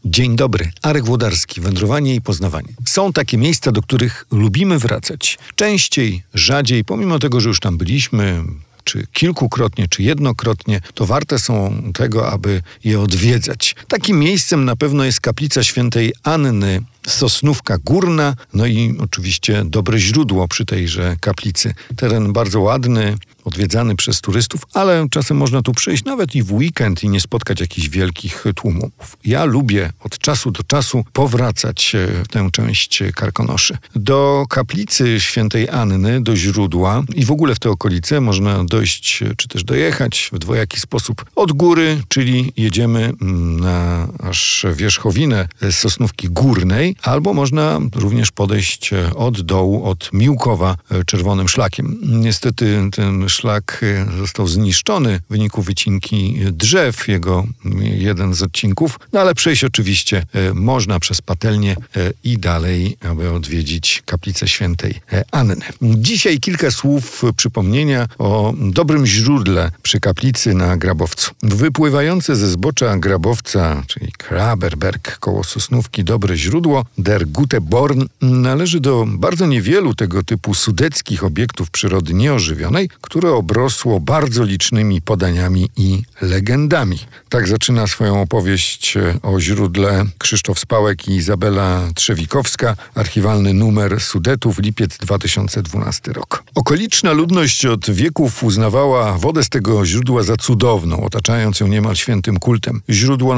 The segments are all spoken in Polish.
Dzień dobry, Arek Włodarski, wędrowanie i poznawanie. Są takie miejsca, do których lubimy wracać. Częściej, rzadziej, pomimo tego, że już tam byliśmy, czy kilkukrotnie, czy jednokrotnie, to warte są tego, aby je odwiedzać. Takim miejscem na pewno jest kaplica świętej Anny, Sosnówka Górna, no i oczywiście dobre źródło przy tejże kaplicy. Teren bardzo ładny, odwiedzany przez turystów, ale czasem można tu przyjść nawet i w weekend i nie spotkać jakichś wielkich tłumów. Ja lubię od czasu do czasu powracać w tę część Karkonoszy. Do kaplicy świętej Anny, do źródła i w ogóle w te okolice można dojść, czy też dojechać w dwojaki sposób od góry, czyli jedziemy na aż wierzchowinę Sosnówki Górnej, albo można również podejść od dołu, od Miłkowa czerwonym szlakiem. Niestety ten szlak został zniszczony w wyniku wycinki drzew, jego jeden z odcinków, no ale przejść oczywiście można przez Patelnię i dalej, aby odwiedzić kaplicę świętej Anny. Dzisiaj kilka słów przypomnienia o dobrym źródle przy kaplicy na Grabowcu. Wypływające ze zbocza Grabowca, czyli Kraberberg koło Sosnówki, dobre źródło, Der Gute Born, należy do bardzo niewielu tego typu sudeckich obiektów przyrody nieożywionej, które obrosło bardzo licznymi podaniami i legendami. Tak zaczyna swoją opowieść o źródle Krzysztof Spałek i Izabela Trzewikowska, archiwalny numer Sudetów, lipiec 2012 rok. Okoliczna ludność od wieków uznawała wodę z tego źródła za cudowną, otaczając ją niemal świętym kultem. Źródło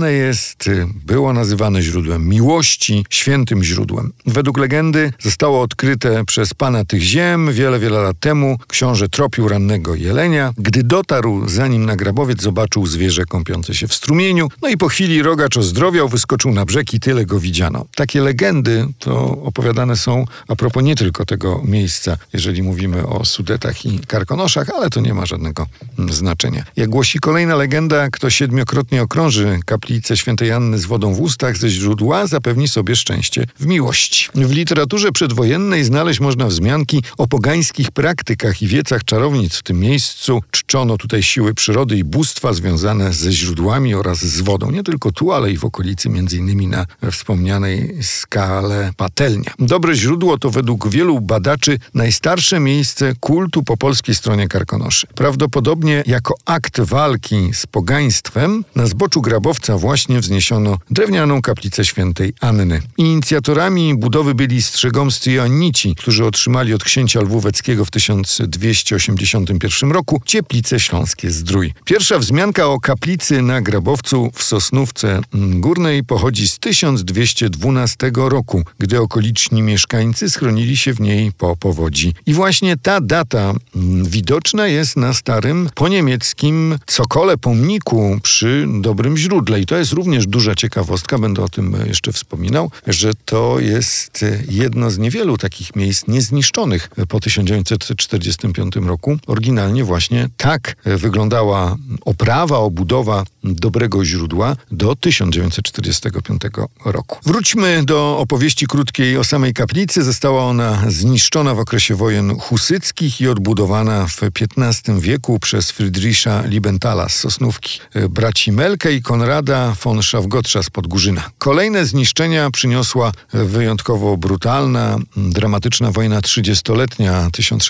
było nazywane źródłem miłości, świętym źródłem. Według legendy zostało odkryte przez pana tych ziem wiele lat temu. Książę tropił rannego jelenia. Gdy dotarł za nim na Grabowiec, zobaczył zwierzę kąpiące się w strumieniu. No i po chwili rogacz ozdrowiał, wyskoczył na brzeg i tyle go widziano. Takie legendy to opowiadane są a propos nie tylko tego miejsca, jeżeli mówimy o Sudetach i Karkonoszach, ale to nie ma żadnego znaczenia. Jak głosi kolejna legenda, kto 7-krotnie okrąży kaplicę świętej Anny z wodą w ustach ze źródła, zapewni sobie szczęście w miłości. W literaturze przedwojennej znaleźć można wzmianki o pogańskich praktykach i wiecach czarownic w tym miejscu. Czczono tutaj siły przyrody i bóstwa związane ze źródłami oraz z wodą. Nie tylko tu, ale i w okolicy, m.in. na wspomnianej skale Patelnia. Dobre źródło to według wielu badaczy najstarsze miejsce kultu po polskiej stronie Karkonoszy. Prawdopodobnie jako akt walki z pogaństwem na zboczu Grabowca właśnie wzniesiono drewnianą kaplicę świętej Anny. Inicjatorami budowy byli strzegomscy joannici, którzy otrzymali od księcia lwóweckiego w 1281 roku Cieplice Śląskie Zdrój. Pierwsza wzmianka o kaplicy na Grabowcu w Sosnówce Górnej pochodzi z 1212 roku, gdy okoliczni mieszkańcy schronili się w niej po powodzi. I właśnie ta data widoczna jest na starym poniemieckim cokole pomniku przy dobrym źródle. I to jest również duża ciekawostka, będę o tym jeszcze wspominał, że to jest jedno z niewielu takich miejsc niezniszczonych po 1945 roku. Oryginalnie właśnie tak wyglądała oprawa, obudowa dobrego źródła do 1945 roku. Wróćmy do opowieści krótkiej o samej kaplicy. Została ona zniszczona w okresie wojen husyckich i odbudowana w XV wieku przez Friedricha Liebenthala z Sosnówki, braci Melkę i Konrada von Szafgotrza z Podgórzyna. Kolejne zniszczenia przyniosła wyjątkowo brutalna, dramatyczna wojna 30-letnia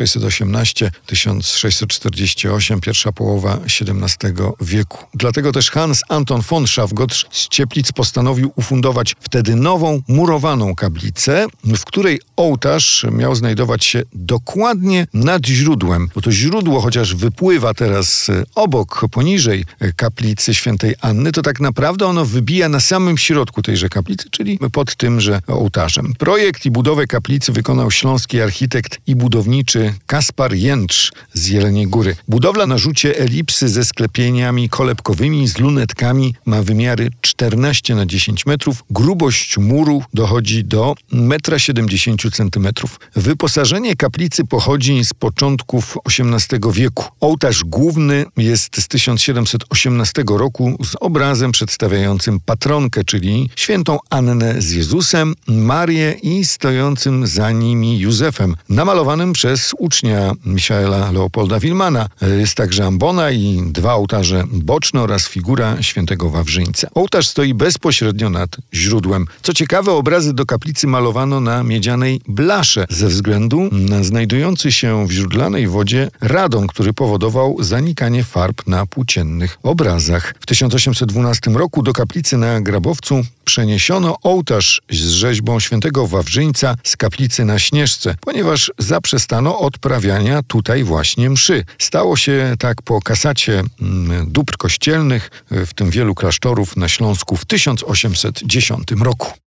1618-1648, pierwsza połowa XVII wieku. Dlatego też Hans Anton von Szafgotr z Cieplic postanowił ufundować wtedy nową, murowaną kaplicę, w której ołtarz miał znajdować się dokładnie nad źródłem, bo to źródło, chociaż wypływa teraz obok, poniżej kaplicy świętej Anny, to tak naprawdę ono wybija na samym środku tejże kaplicy, czyli pod tymże ołtarzem. Projekt i budowę kaplicy wykonał śląski architekt i budowniczy Kaspar Jędrz z Jeleniej Góry. Budowla na rzucie elipsy ze sklepieniami kolebkowymi z lunetkami ma wymiary 14 na 10 metrów. Grubość muru dochodzi do 1,70 m. Wyposażenie kaplicy pochodzi z początków XVIII wieku. Ołtarz główny jest z 1718 roku z obrazem przedstawiającym patronkę, czyli świętą Annę z Jezusem, Marię i stojącym za nimi Józefem, namalowanym przez ucznia Michaela Leopolda Wilmana. Jest także ambona i dwa ołtarze boczne oraz figury figura świętego Wawrzyńca. Ołtarz stoi bezpośrednio nad źródłem. Co ciekawe, obrazy do kaplicy malowano na miedzianej blasze ze względu na znajdujący się w źródlanej wodzie radon, który powodował zanikanie farb na płóciennych obrazach. W 1812 roku do kaplicy na Grabowcu przeniesiono ołtarz z rzeźbą świętego Wawrzyńca z kaplicy na Śnieżce, ponieważ zaprzestano odprawiania tutaj właśnie mszy. Stało się tak po kasacie dóbr kościelnych, w tym wielu klasztorów na Śląsku w 1810 roku.